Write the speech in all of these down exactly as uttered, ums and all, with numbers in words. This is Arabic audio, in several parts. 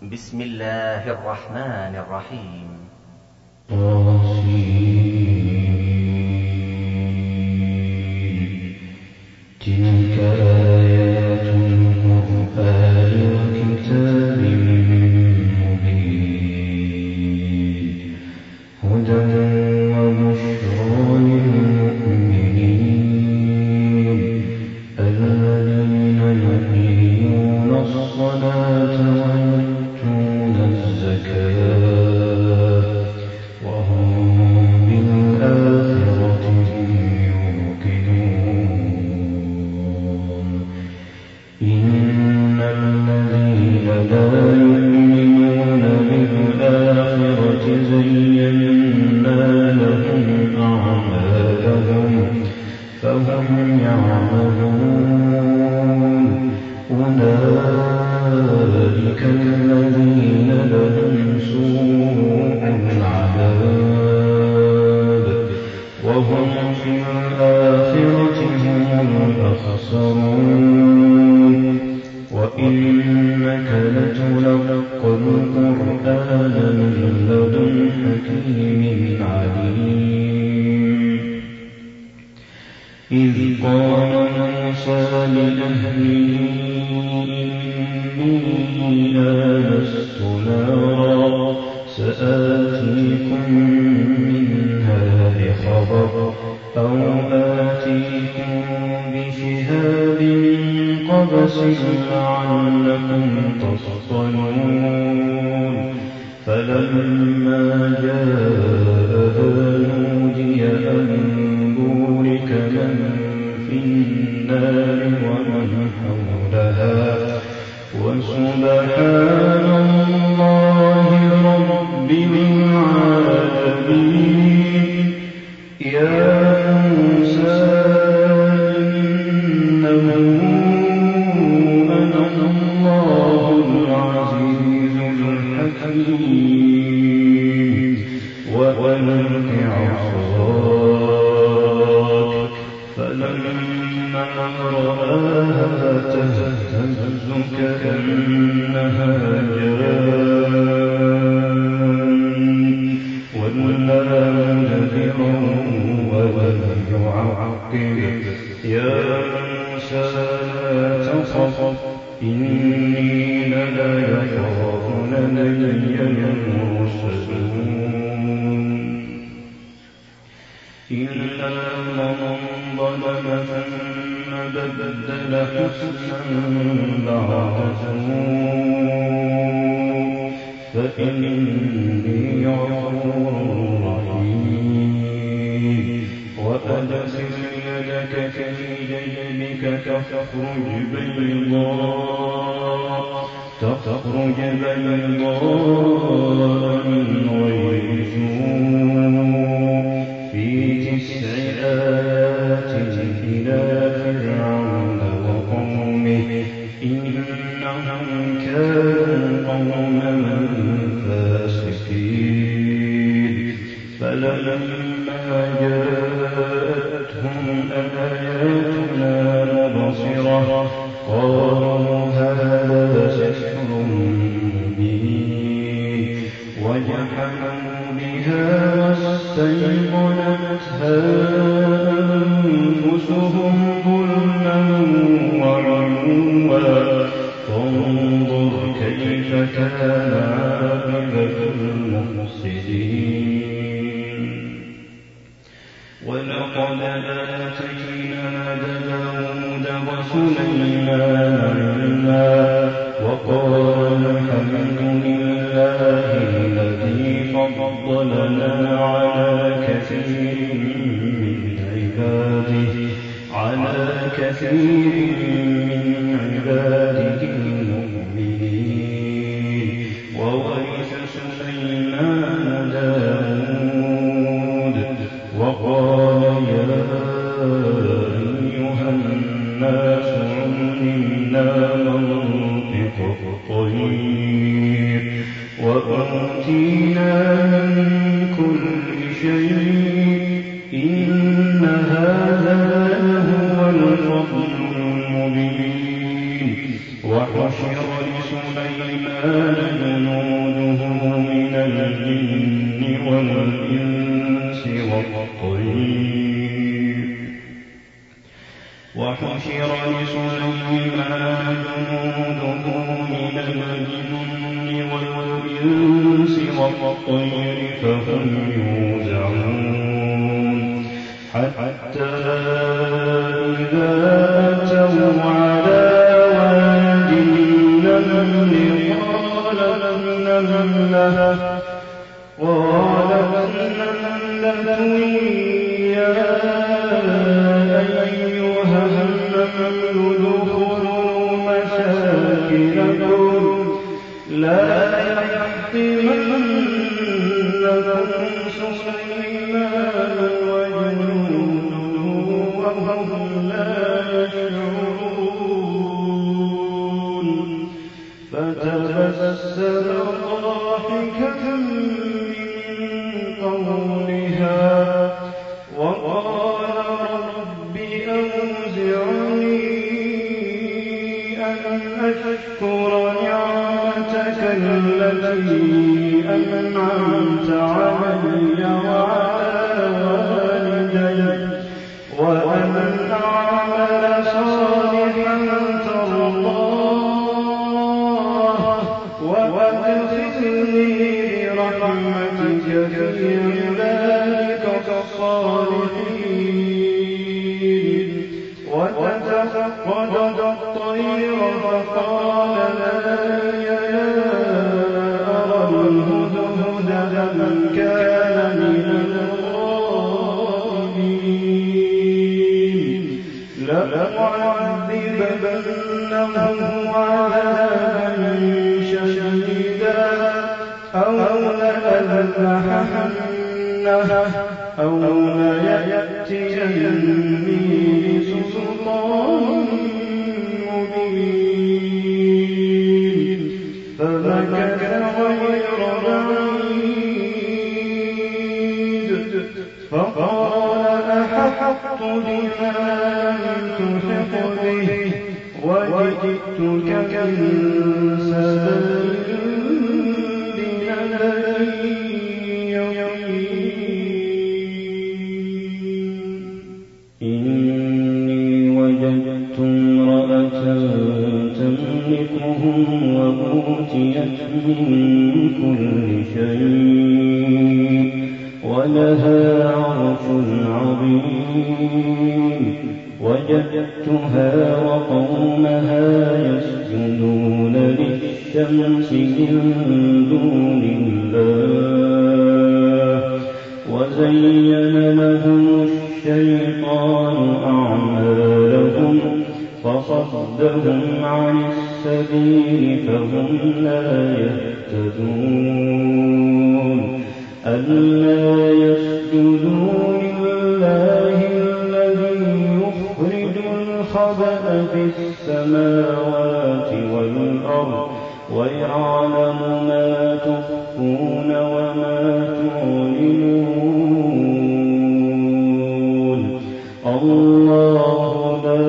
بسم الله الرحمن الرحيم. تلك آيات القرآن وكتاب مبين هدى وبشرى للمؤمنين الذين يقيمون الصلاة ويؤتون الزكاة وهم بالآخرة هم يوقنون. إن الذين لا يؤمنون بالآخرة زينا لهم أعمالهم فهم يعملون أولئك الذين لهم سوء العذاب وهم في الآخرة هم الأخسرون. وإنك لتلقى القرآن من لدن حكيم عليم. إذ قال موسى لأهله إني آنست نارا سآتيكم منها بخبر أو آتيكم بشهاب قبس لعلكم تصطلون. فلما جاءها نودي أن بورك من في النار ومن حولها وسبحان الله رب العالمين. يا موسى إنه أنا الله العزيز الحكيم وألق عصاك فلما رآها تهتز كأنها جان ولا مدبرا ولم يعقب. يا موسى لا تخف إني لا يخاف لدي المرسلون إلا من ظلم ثم بدل حسنا بعد سوء فإني غفور رحيم. وأدخل يدك في جيبك تخرج بيضاء تخرج بيضاء من غير سوء في تسع آيات إلى فرعون وقومه إنهم كانوا قوما فاسقين. فلما جاءتهم آياتنا مبصرة قالوا هذا سحر مبين وجحدوا بها واستيقنتها أنفسهم ظلما وعلوا فانظر كيف كان عاقبة المفسدين. ولقد آتينا داود وسليمان علما وقال الحمد لله الذي فضلنا على كثير من عباده على كثير من عباده المؤمنين. وورث سليمان داود وقال يا أيها الناس علمنا منطق الطير وأوتينا من كل شيء إن هذا لهو الفضل المبين. وحشر لسليمان والإنس والطير. وحشر لسليمان جنوده من الجن والإنس والطير فهم يوزعون حتى إذا أتوا على واد النمل قالت النملة قالت النملة يا أيها النمل ادخلوا مساكنكم لا يحطمنكم سليمان وجنوده وهم لا يشعرون. فتبسم ضاحكا من قولها وقال رب أوزعني أن أشكر نعمتك التي أنعمت علي وعلى والدي وأن أعمل صالحا ترضاه وأدخلني برحمتك في عبادك الصالحين. وتفقد الطير فقال لا أرى الهدهد أم كان من الغائبين لأعذبنه عذابا شديدا أو لأذبحنه أو ليأتيني بسلطان مبين. فمكث غير بعيد فقال أحطت بما لم تحط به وجئتك من سبأ وأوتيت من كل شيء ولها عرش عظيم. وجدتها وقومها يسجدون للشمس من دون الله وزين لهم الشيطان أعمالهم فصدهم عن السبيل فهم لا يهتدون. ألا يسجدوا لله الذي يخرج الخبأ في السماوات والأرض ويعلم ما تخفون وما تعلنون. الله لا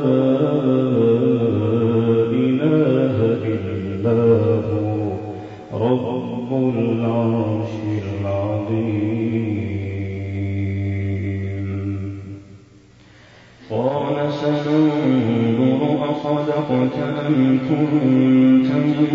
رب العرش العظيم. قال سننظر أصدقت أم كنت من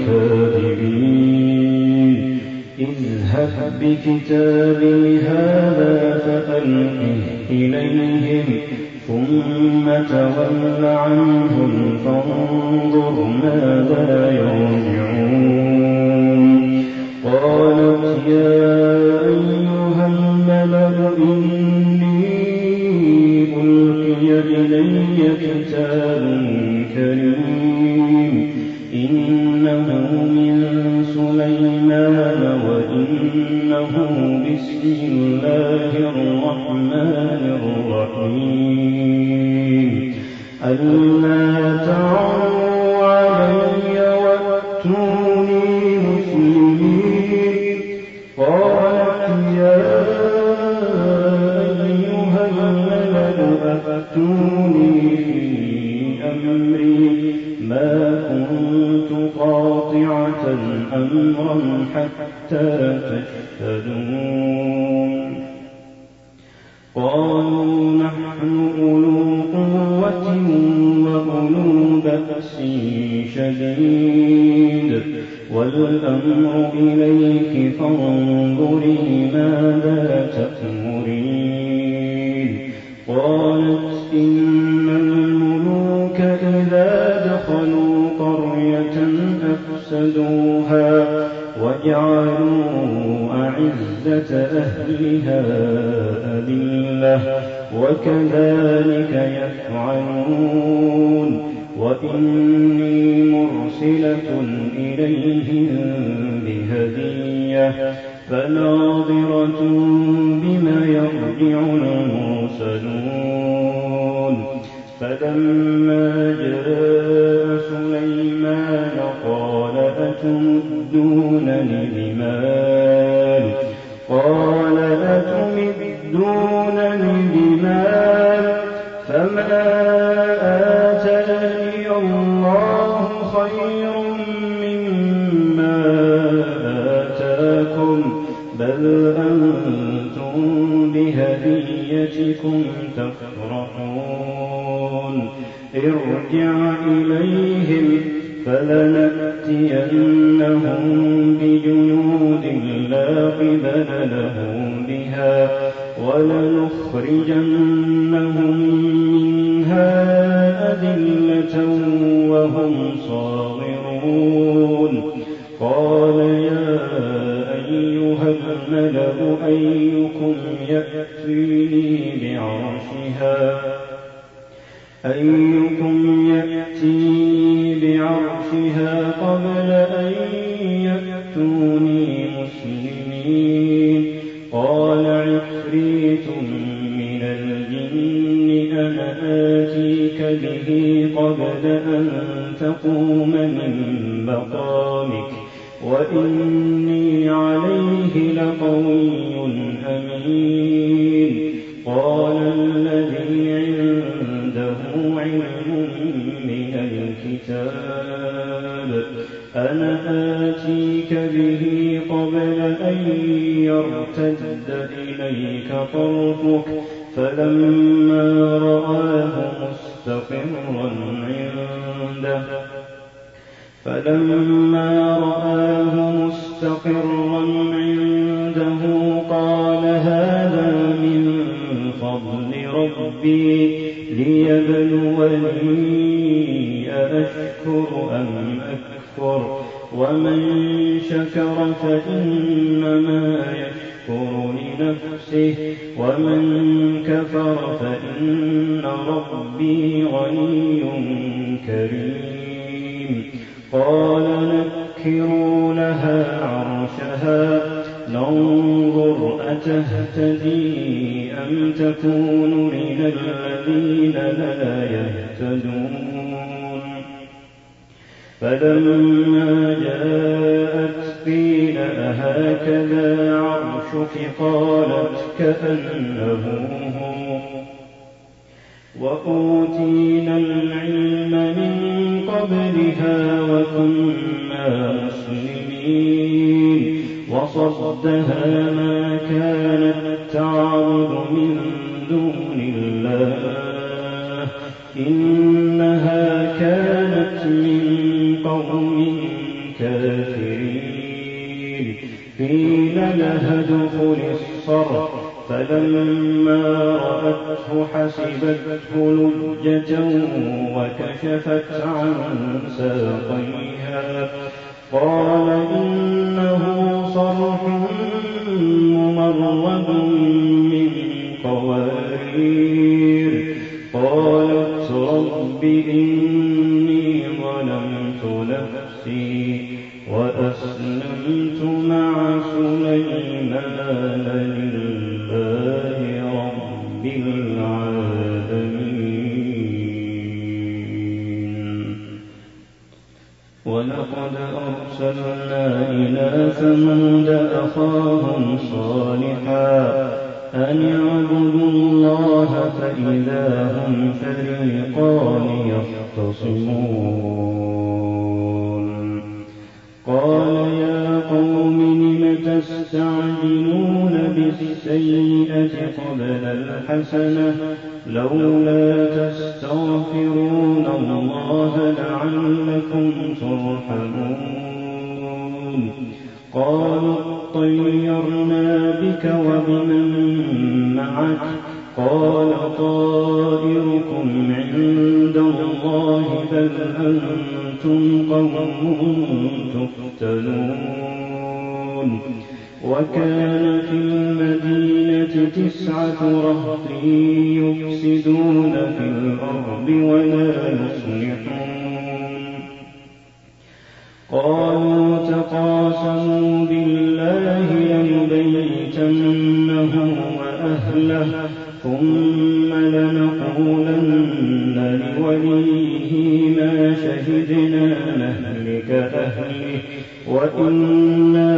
الكاذبين. اذهب بكتابي هذا فألقه إليهم ثم تول عنهم فانظر ماذا يرجعون. قالت يا أيها الملأ إني ألقي إلي كتاب كريم إنه من سليمان وإنه بسم الله الرحمن الرحيم. ألا تعلوا علي وأتوني مسلمين. قالت يا أيها الملأ أفتوني في أمري ما كنت قاطعة أمرا حتى تشهدون قالوا نحن أولو قوة وأولو بأس شديد والأمر إليك فانظري ماذا تأمرين قالت إن الملوك إذا دخلوا قرية أفسدوها وجعلوا أعزة أهلها أذلة وكذلك يفعلون وإني مرسلة إليهم بهدية فناظرة بما يرجع المرسلون فلما جاء سليمان قال أتمدونني بمال قال أتمدونني بمال فما آتاني الله خير مما آتاكم بل أنتم بهديتكم تفرحون ارجع إليهم فلنأتينهم بجنود لا قبل لهم بها ولنخرجنهم منها أذلة وهم صاغرون قال يا أيها الملأ أيكم يأتيني بعرشها أيكم يأتيني بعرشها قبل أن يأتوني مسلمين قال عفريت من الجن أنا آتيك به قبل أن تقوم من مقامك وإني عليه لقوي أمين قال الذي عنده علم من الكتاب أنا آتيك به قبل أن يرتد إليك طرفك فلما رآه مستقرا عنده فلما رآه مستقرا عنده قال هذا من فضل ربي ليبلوني أأشكر أم أكفر ومن شكر فإنما يشكر لنفسه ومن كفر فإن ربي غني كريم قال نكروا لها عرشها ننظر أتهتدي أم تكون من الذين لا يهتدون فلما جاءت قيل أهكذا عرشك قالت كأنه هو وأوتينا العلم من قبلها وكنا مسلمين وصدها ما كانت تعبد من دون الله إنها كانت من قوم كافرين قيل لها ادخل الصرح فلما رأته حسبته لجة وكشفت عن ساقيها قال إنه صرح ممرد من قوارير قالت رب إني ظلمت نفسي وأسلمت مع سليمان لله رب العالمين ولقد أرسلنا إلى ثمود أخاهم صالحا أن اعبدوا الله فإذا هم فريقان يختصمون قال يا قوم لم تستعجلون بالسيئة قبل الحسنة لولا تستغفرون الله لعلكم ترحمون قالوا اطيرنا بك وبمن معك قال طائركم عند الله بل أنتم قوم تفتنون وكان في المدينة تسعة رهط يفسدون في الأرض ولا يصلحون قالوا تقاسموا بالله لنبيتنه وأهله ثم لنقولن لوليه ما شهدنا مهلك أهله وإنا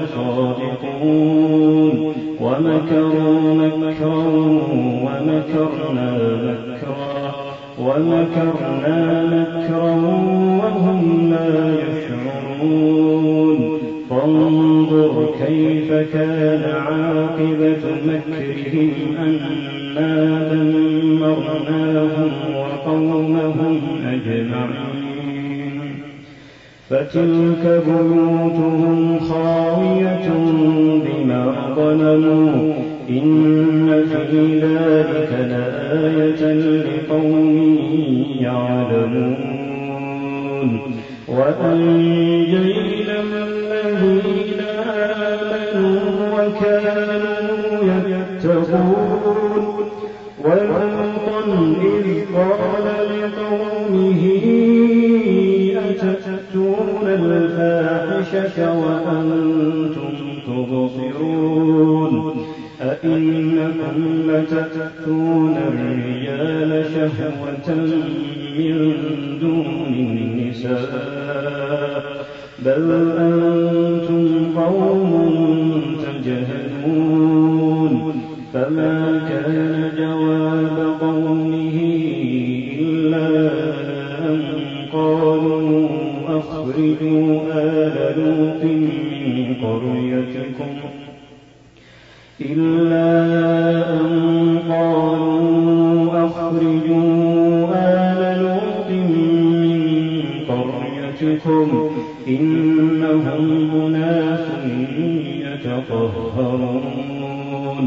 لصادقون ومكروا مكرا ومكرنا مكرا ومكرنا مكرا وهم لا يشعرون فانظر كيف كان عاقبة مكرهم أنا دمرناهم وقومهم أجمعين فتلك بيوتهم خاوية بما ظلموا إن في ذلك لآية لقوم يعلمون وأنجينا الذين آمنوا وكانوا يتقون ولوطا إذ قال لقومه أتأتون الفاحشة وأنتم تبصرون أئنكم لتأتون الرجال شهوة من دون النساء بل أنتم قوم تجهلون فما كان جواب قومه إلا أن قالوا أخرجوا آل لوط من قريتكم إلا أن قالوا أخرجوا آل لوط من قريتكم إنهم أناس يتطهرون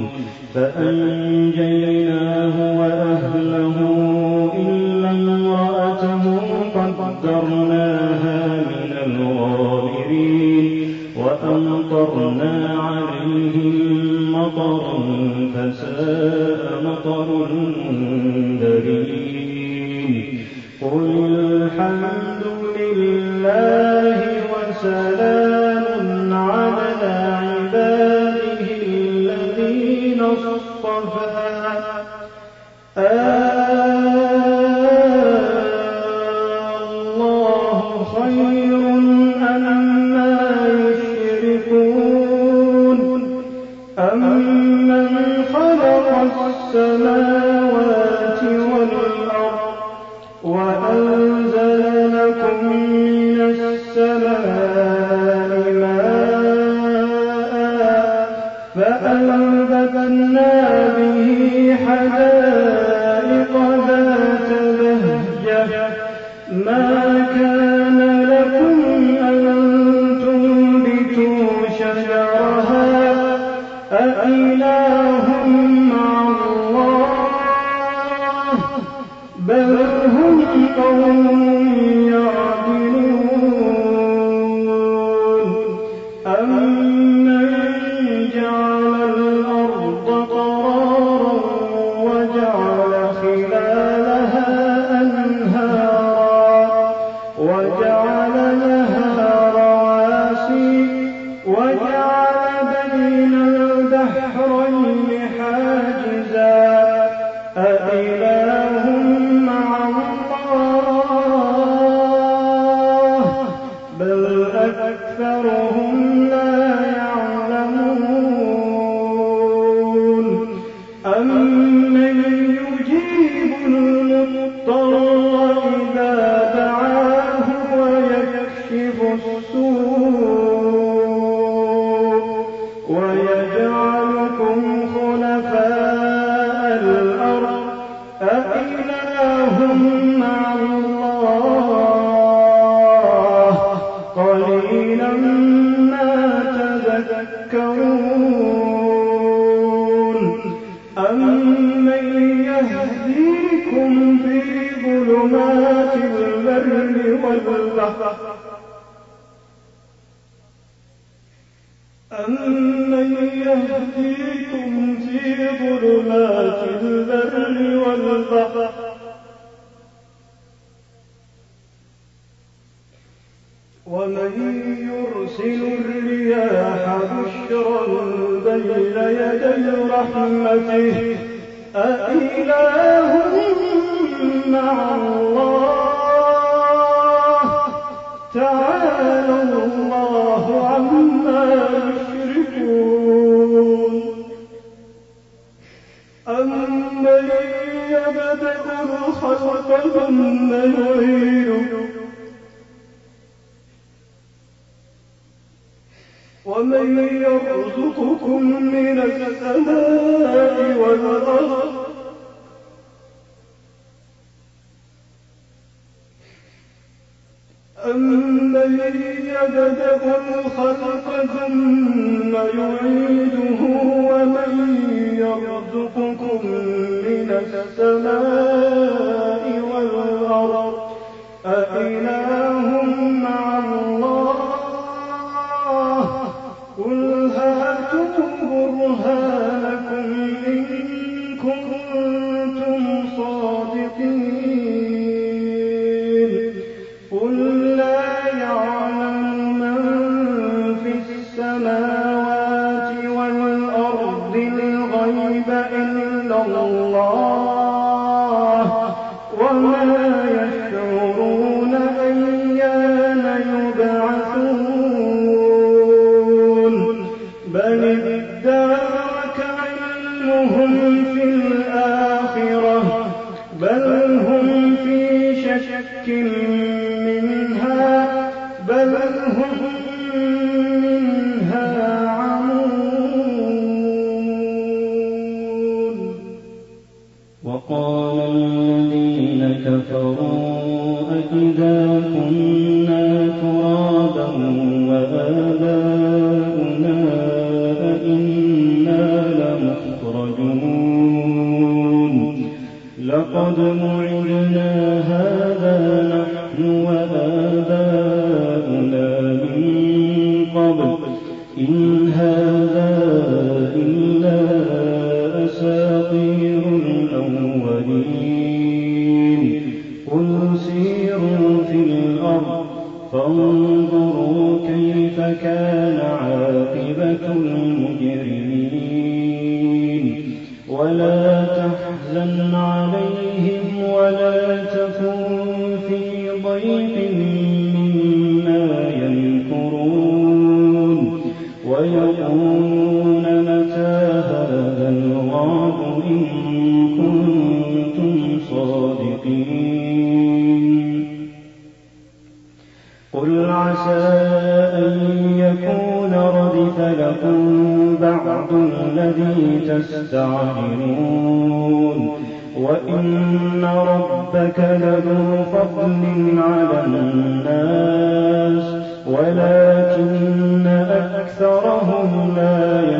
فأنجيناه وأهله إلا امرأته قدرناها من الغابرين وأمطرنا عليهم مطرا فساء مطر المنذرين قل الحمد لله وسلام على عباده الذين اصطفى الله خير أما يشركون أمن خلق السماوات والأرض وأنزل لكم من السماء ماء فأنبتنا به حدائق ذات بهجة ما كان لكم أن تنبتوا شجرها أإله مع الله بل هم قوم يعدلون أمن جعل الأرض قرارا وجعل خلالها أنهارا وجعل لها رواسي وجعل بين البحرين حاجزا أإله مع الله بل أكثرهم لا يعلمون أمن يجيب المضطر إذا دعاه ويكشف السوء قليلا ما تذكرون أمن يهديكم في ظلمات البر والبحر أمن يهديكم في ظلمات البر والبحر ومن يرسل الرياح بشرا بين يدي رحمته أإله مع الله تعالى الله عما يشركون أمن يبدأ الخلق ثم يعيده ومن يرزقكم من السماء والأرض أمن يبدأ الخلق ثم يعيده ومن يرزقكم من السماء والأرض أإله مع الله قل هاتوا برهانكم إن كنتم صادقين قل لا يعلم من في السماوات والأرض الغيب إلا الله وما يشعرون أيان يبعثون بل ادارك علمهم في الآخرة بل هم في شك منها بل هم منها عمون وقال الذين كفروا أإذا كنا ترابا وآباؤنا أئنا لمخرجون لقد وعدنا هذا نحن وآباؤنا من قبل إن هذا إلا أساطير الأولين قل سيروا في الأرض فانظروا كيف كان عاقبة المجرمين ولا تحزن عليهم ولا تكن في ضيق مما يمكرون ويقولون متى هذا الوعد إن كنتم صادقين قل عسى أن يكون ردف لكم بعض الذي تستعجلون وإن ربك لذو فضل على الناس ولكن أكثرهم لا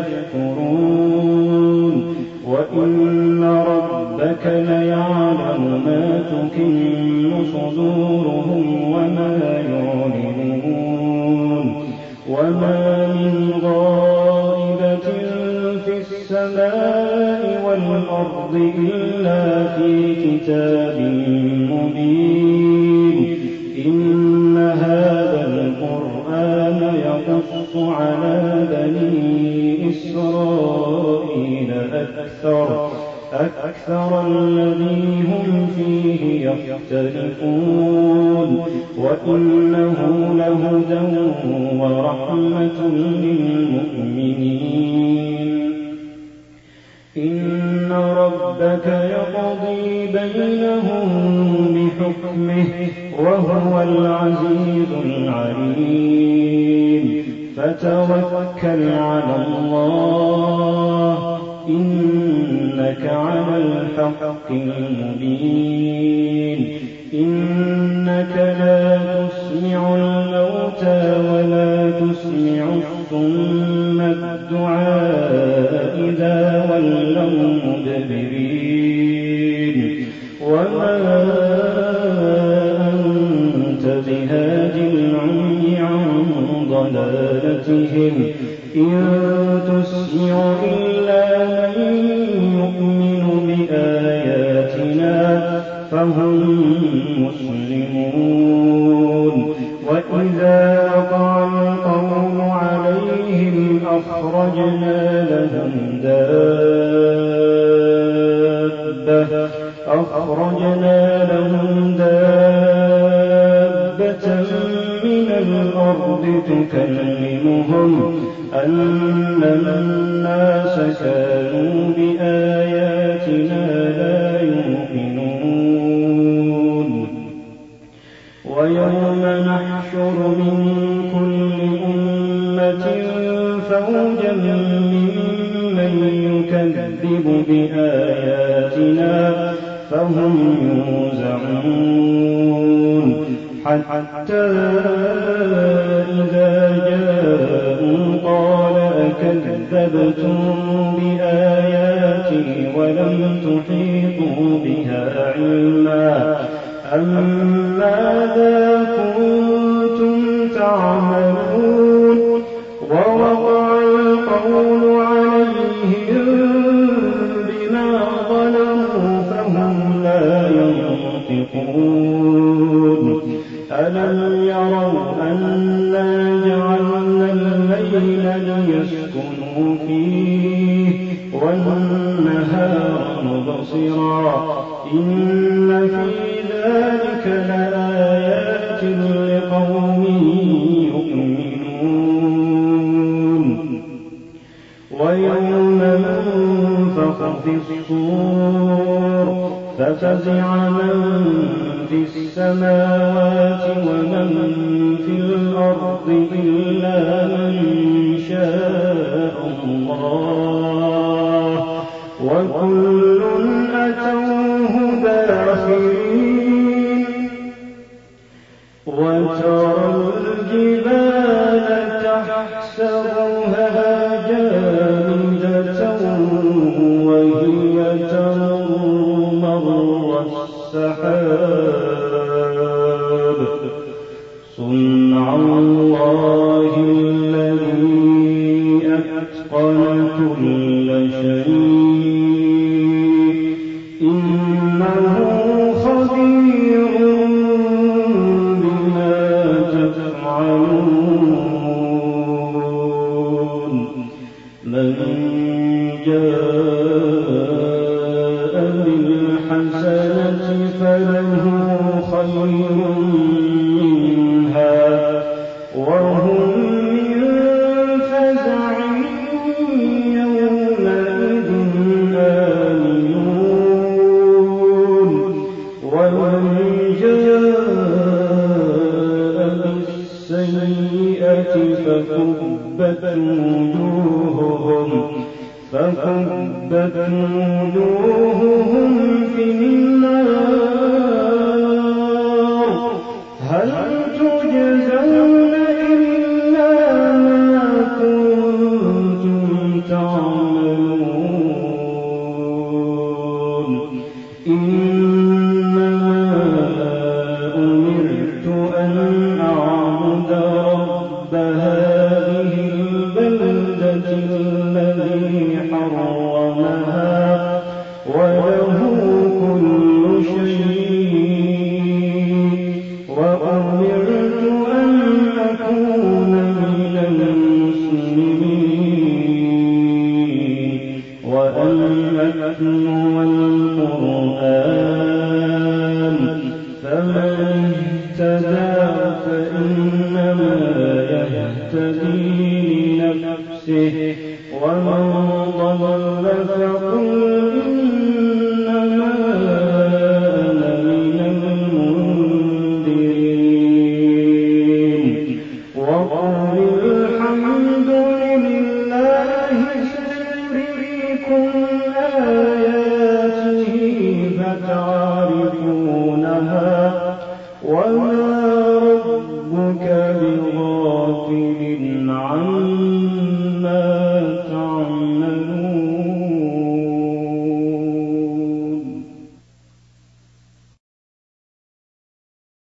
يشكرون وإن ربك ليعلم ما تكن صدورهم وما يعلنون وما من غائبة في السماء والأرض إلا في كتاب مبين إن هذا القرآن يقص على بني إسرائيل أكثر أكثر الذي هم فيه يختلفون وإنه لهدى ورحمة للمؤمنين إن ربك يقضي بينهم بحكمه وهو العزيز العليم فتوكل على الله إنك على الحق المبين إنك لا تسمع الموتى ولا ضلالتهم إن تسمع إلا من يؤمن بآياتنا فهم مسلمون وإذا وقع القول عليهم أخرجنا لهم دابة أخرجنا لهم دابة من الأرض تكلمهم أن الناس كانوا بآياتنا لا يوقنون ويوم نحشر من كل أمة فوجا ممن يكذب بآياتنا فهم يوزعون حتى إذا جاءوا قال أكذبتم بآياتي ولم تحيطوا بها علما أم ماذا كنتم تعملون ووقع القول عليهم بما ظلموا فهم لا ينطقون ألم يروا أنا جعلنا الليل ليسكنوا فيه والنهار مبصرا إن في ذلك لآيات لقوم يؤمنون ويوم ننفخ في الصور ففزع من في السماوات ومن في الأرض إلا من شاء الله وكل أتوه داخرين وترى الجبال تحسبها جامدة وهي تمر مر السحاب صنع الله الذي أتقن كل شيء إنه خبير بما تفعلون من جاء بالحسنة فله خير منها وهم من فزع يومئذ آمنون ومن جاء بالسيئة فكبت وجوههم فكبت وجوههم في النار هل تجزون إلا ما كنتم تعملون إنما أمرت أن أعبد رب هذه البلدة الذي حرمها وله كل شيء وأمرت أن أكون من المسلمين وأن أتلو القرآن فمن اهتدى فإنما يهتدي لنفسه ومن ضل فقل إنما أنا من المنذرين وقل الحمد لله سيريكم آياته فتعرفونها وما ربك